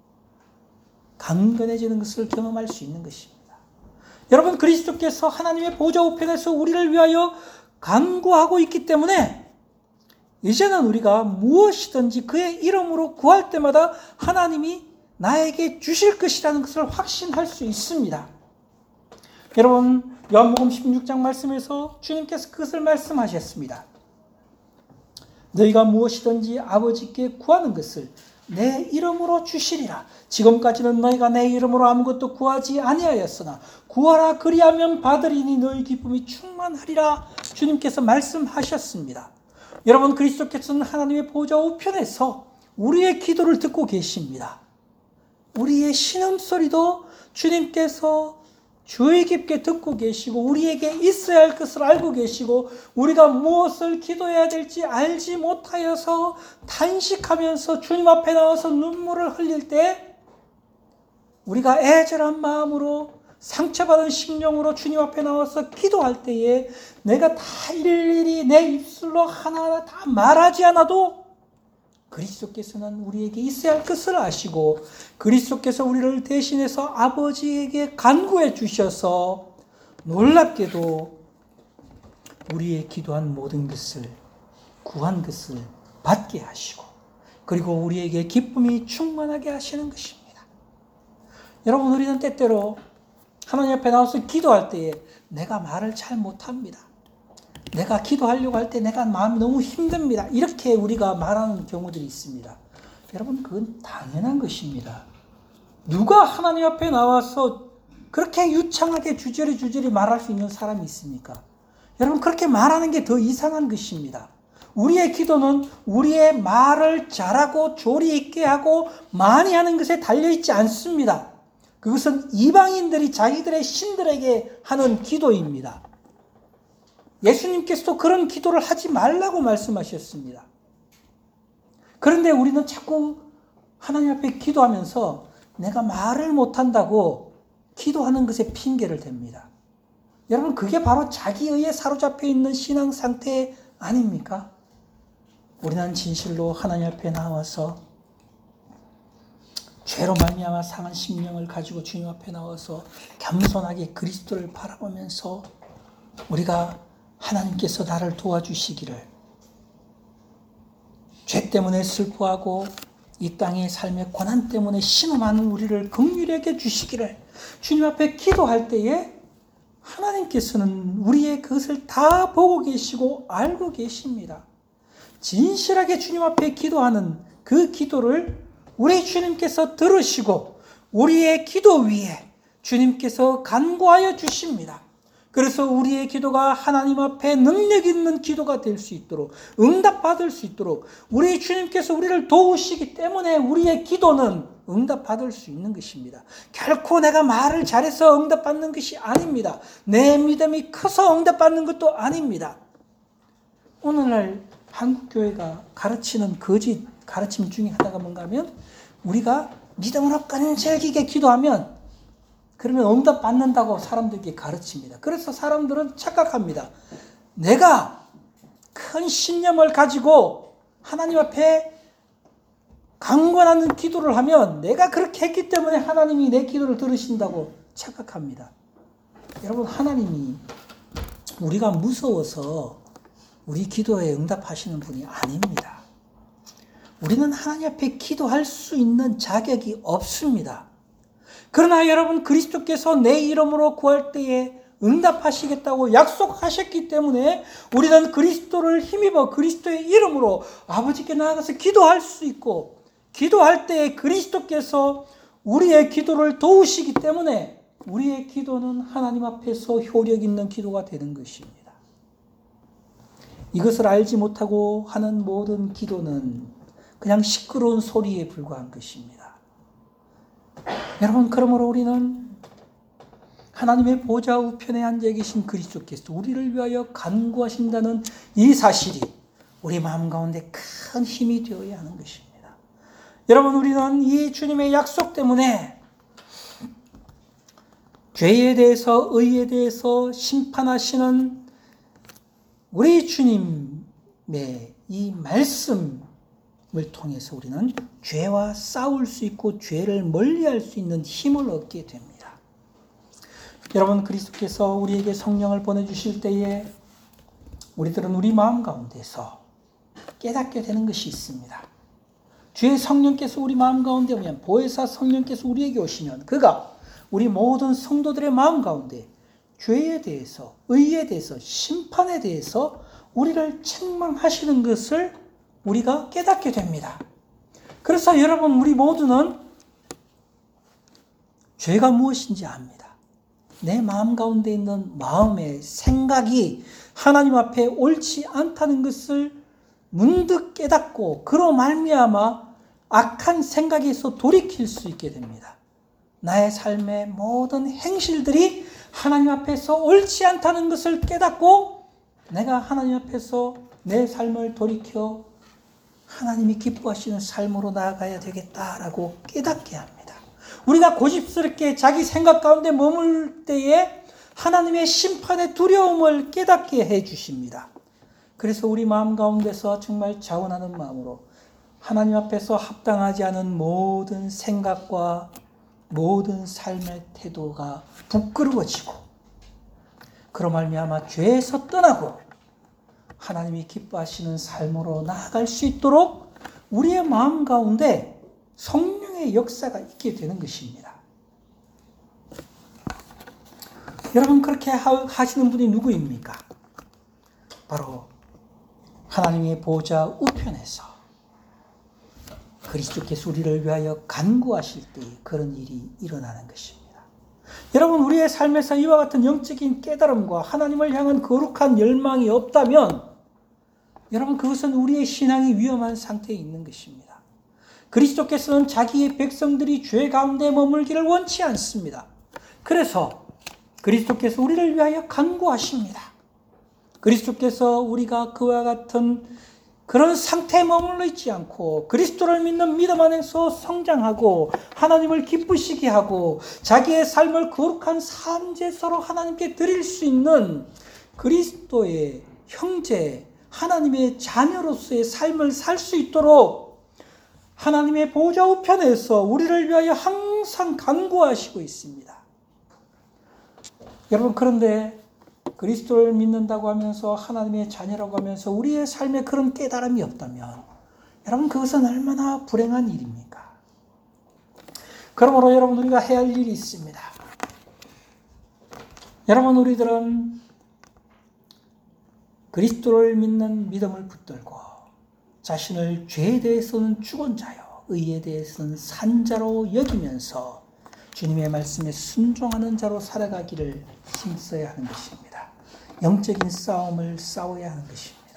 강건해지는 것을 경험할 수 있는 것입니다. 여러분, 그리스도께서 하나님의 보좌 우편에서 우리를 위하여 간구하고 있기 때문에 이제는 우리가 무엇이든지 그의 이름으로 구할 때마다 하나님이 나에게 주실 것이라는 것을 확신할 수 있습니다. 여러분, 요한복음 십육 장 말씀에서 주님께서 그것을 말씀하셨습니다. 너희가 무엇이든지 아버지께 구하는 것을 내 이름으로 주시리라. 지금까지는 너희가 내 이름으로 아무것도 구하지 아니하였으나 구하라 그리하면 받으리니 너희 기쁨이 충만하리라. 주님께서 말씀하셨습니다. 여러분, 그리스도께서는 하나님의 보좌 우편에서 우리의 기도를 듣고 계십니다. 우리의 신음소리도 주님께서 주의 깊게 듣고 계시고 우리에게 있어야 할 것을 알고 계시고 우리가 무엇을 기도해야 될지 알지 못하여서 탄식하면서 주님 앞에 나와서 눈물을 흘릴 때 우리가 애절한 마음으로 상처받은 심령으로 주님 앞에 나와서 기도할 때에 내가 다 일일이 내 입술로 하나하나 다 말하지 않아도 그리스도께서는 우리에게 있어야 할 것을 아시고 그리스도께서 우리를 대신해서 아버지에게 간구해 주셔서 놀랍게도 우리의 기도한 모든 것을 구한 것을 받게 하시고 그리고 우리에게 기쁨이 충만하게 하시는 것입니다. 여러분, 우리는 때때로 하나님 앞에 나와서 기도할 때에 내가 말을 잘 못합니다. 내가 기도하려고 할 때 내가 마음이 너무 힘듭니다. 이렇게 우리가 말하는 경우들이 있습니다. 여러분, 그건 당연한 것입니다. 누가 하나님 앞에 나와서 그렇게 유창하게 주저리 주저리 말할 수 있는 사람이 있습니까? 여러분, 그렇게 말하는 게 더 이상한 것입니다. 우리의 기도는 우리의 말을 잘하고 조리 있게 하고 많이 하는 것에 달려있지 않습니다. 그것은 이방인들이 자기들의 신들에게 하는 기도입니다. 예수님께서도 그런 기도를 하지 말라고 말씀하셨습니다. 그런데 우리는 자꾸 하나님 앞에 기도하면서 내가 말을 못한다고 기도하는 것에 핑계를 댑니다. 여러분, 그게 바로 자기의에 사로잡혀 있는 신앙 상태 아닙니까? 우리는 진실로 하나님 앞에 나와서 죄로 말미암아 상한 심령을 가지고 주님 앞에 나와서 겸손하게 그리스도를 바라보면서 우리가 하나님께서 나를 도와주시기를, 죄 때문에 슬퍼하고 이 땅의 삶의 고난 때문에 신음하는 우리를 긍휼히 여겨 주시기를 주님 앞에 기도할 때에 하나님께서는 우리의 그것을 다 보고 계시고 알고 계십니다. 진실하게 주님 앞에 기도하는 그 기도를 우리 주님께서 들으시고 우리의 기도 위에 주님께서 간구하여 주십니다. 그래서 우리의 기도가 하나님 앞에 능력 있는 기도가 될 수 있도록, 응답받을 수 있도록 우리 주님께서 우리를 도우시기 때문에 우리의 기도는 응답받을 수 있는 것입니다. 결코 내가 말을 잘해서 응답받는 것이 아닙니다. 내 믿음이 커서 응답받는 것도 아닙니다. 오늘날 한국교회가 가르치는 거짓 가르침 중에 하나가 뭔가 하면 우리가 믿음으로 끈질기게 기도하면 그러면 응답 받는다고 사람들에게 가르칩니다. 그래서 사람들은 착각합니다. 내가 큰 신념을 가지고 하나님 앞에 강건하는 기도를 하면 내가 그렇게 했기 때문에 하나님이 내 기도를 들으신다고 착각합니다. 여러분, 하나님이 우리가 무서워서 우리 기도에 응답하시는 분이 아닙니다. 우리는 하나님 앞에 기도할 수 있는 자격이 없습니다. 그러나 여러분, 그리스도께서 내 이름으로 구할 때에 응답하시겠다고 약속하셨기 때문에 우리는 그리스도를 힘입어 그리스도의 이름으로 아버지께 나아가서 기도할 수 있고, 기도할 때에 그리스도께서 우리의 기도를 도우시기 때문에 우리의 기도는 하나님 앞에서 효력 있는 기도가 되는 것입니다. 이것을 알지 못하고 하는 모든 기도는 그냥 시끄러운 소리에 불과한 것입니다. 여러분, 그러므로 우리는 하나님의 보좌 우편에 앉아 계신 그리스도께서 우리를 위하여 간구하신다는 이 사실이 우리 마음 가운데 큰 힘이 되어야 하는 것입니다. 여러분, 우리는 이 주님의 약속 때문에 죄에 대해서, 의에 대해서 심판하시는 우리 주님의 이 말씀을 통해서 우리는 죄와 싸울 수 있고 죄를 멀리할 수 있는 힘을 얻게 됩니다. 여러분, 그리스도께서 우리에게 성령을 보내주실 때에 우리들은 우리 마음 가운데서 깨닫게 되는 것이 있습니다. 주의 성령께서 우리 마음 가운데 오면, 보혜사 성령께서 우리에게 오시면 그가 우리 모든 성도들의 마음 가운데 죄에 대해서, 의에 대해서, 심판에 대해서 우리를 책망하시는 것을 우리가 깨닫게 됩니다. 그래서 여러분, 우리 모두는 죄가 무엇인지 압니다. 내 마음 가운데 있는 마음의 생각이 하나님 앞에 옳지 않다는 것을 문득 깨닫고 그로 말미암아 악한 생각에서 돌이킬 수 있게 됩니다. 나의 삶의 모든 행실들이 하나님 앞에서 옳지 않다는 것을 깨닫고 내가 하나님 앞에서 내 삶을 돌이켜 하나님이 기뻐하시는 삶으로 나아가야 되겠다라고 깨닫게 합니다. 우리가 고집스럽게 자기 생각 가운데 머물 때에 하나님의 심판의 두려움을 깨닫게 해 주십니다. 그래서 우리 마음 가운데서 정말 자원하는 마음으로 하나님 앞에서 합당하지 않은 모든 생각과 모든 삶의 태도가 부끄러워지고 그로 말미암아 죄에서 떠나고 하나님이 기뻐하시는 삶으로 나아갈 수 있도록 우리의 마음 가운데 성령의 역사가 있게 되는 것입니다. 여러분, 그렇게 하시는 분이 누구입니까? 바로 하나님의 보좌 우편에서 그리스도께서 우리를 위하여 간구하실 때 그런 일이 일어나는 것입니다. 여러분, 우리의 삶에서 이와 같은 영적인 깨달음과 하나님을 향한 거룩한 열망이 없다면 여러분, 그것은 우리의 신앙이 위험한 상태에 있는 것입니다. 그리스도께서는 자기의 백성들이 죄 가운데 머물기를 원치 않습니다. 그래서 그리스도께서 우리를 위하여 간구하십니다. 그리스도께서 우리가 그와 같은 그런 상태에 머물러 있지 않고 그리스도를 믿는 믿음 안에서 성장하고 하나님을 기쁘시게 하고 자기의 삶을 거룩한 삶제사로 하나님께 드릴 수 있는 그리스도의 형제, 하나님의 자녀로서의 삶을 살 수 있도록 하나님의 보좌 우편에서 우리를 위하여 항상 간구하시고 있습니다. 여러분, 그런데 그리스도를 믿는다고 하면서 하나님의 자녀라고 하면서 우리의 삶에 그런 깨달음이 없다면 여러분, 그것은 얼마나 불행한 일입니까? 그러므로 여러분, 우리가 해야 할 일이 있습니다. 여러분, 우리들은 그리스도를 믿는 믿음을 붙들고 자신을 죄에 대해서는 죽은 자요, 의에 대해서는 산 자로 여기면서 주님의 말씀에 순종하는 자로 살아가기를 힘써야 하는 것입니다. 영적인 싸움을 싸워야 하는 것입니다.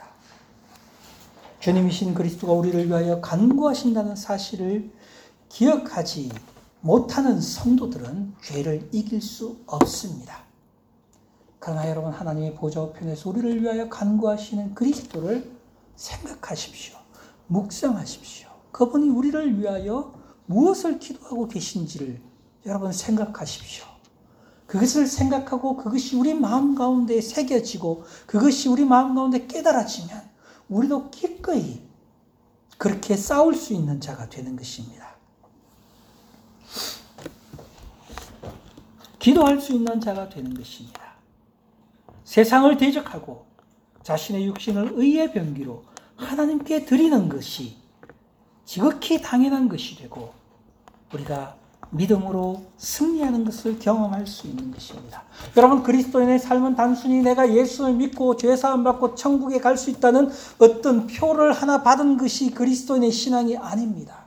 주님이신 그리스도가 우리를 위하여 간구하신다는 사실을 기억하지 못하는 성도들은 죄를 이길 수 없습니다. 그러나 여러분, 하나님의 보좌 우편에서 우리를 위하여 간구하시는 그리스도를 생각하십시오. 묵상하십시오. 그분이 우리를 위하여 무엇을 기도하고 계신지를 여러분 생각하십시오. 그것을 생각하고 그것이 우리 마음 가운데 새겨지고 그것이 우리 마음 가운데 깨달아지면 우리도 기꺼이 그렇게 싸울 수 있는 자가 되는 것입니다. 기도할 수 있는 자가 되는 것입니다. 세상을 대적하고 자신의 육신을 의의 병기로 하나님께 드리는 것이 지극히 당연한 것이 되고 우리가 믿음으로 승리하는 것을 경험할 수 있는 것입니다. 여러분, 그리스도인의 삶은 단순히 내가 예수를 믿고 죄사함 받고 천국에 갈 수 있다는 어떤 표를 하나 받은 것이 그리스도인의 신앙이 아닙니다.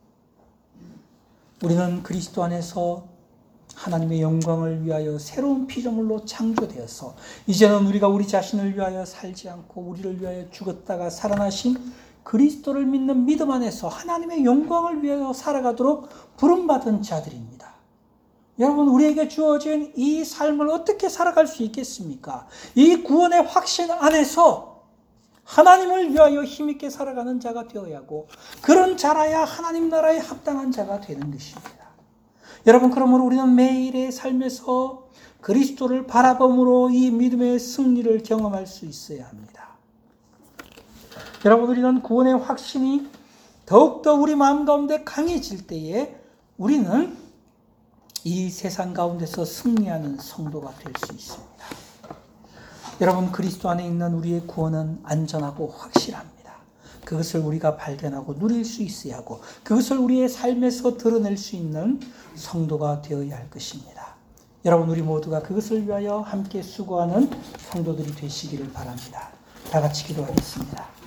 우리는 그리스도 안에서 하나님의 영광을 위하여 새로운 피조물로 창조되어서 이제는 우리가 우리 자신을 위하여 살지 않고 우리를 위하여 죽었다가 살아나신 그리스도를 믿는 믿음 안에서 하나님의 영광을 위하여 살아가도록 부름받은 자들입니다. 여러분, 우리에게 주어진 이 삶을 어떻게 살아갈 수 있겠습니까? 이 구원의 확신 안에서 하나님을 위하여 힘있게 살아가는 자가 되어야 하고, 그런 자라야 하나님 나라에 합당한 자가 되는 것입니다. 여러분, 그러므로 우리는 매일의 삶에서 그리스도를 바라봄으로 이 믿음의 승리를 경험할 수 있어야 합니다. 여러분, 우리는 구원의 확신이 더욱더 우리 마음 가운데 강해질 때에 우리는 이 세상 가운데서 승리하는 성도가 될 수 있습니다. 여러분, 그리스도 안에 있는 우리의 구원은 안전하고 확실합니다. 그것을 우리가 발견하고 누릴 수 있어야 하고, 그것을 우리의 삶에서 드러낼 수 있는 성도가 되어야 할 것입니다. 여러분, 우리 모두가 그것을 위하여 함께 수고하는 성도들이 되시기를 바랍니다. 다 같이 기도하겠습니다.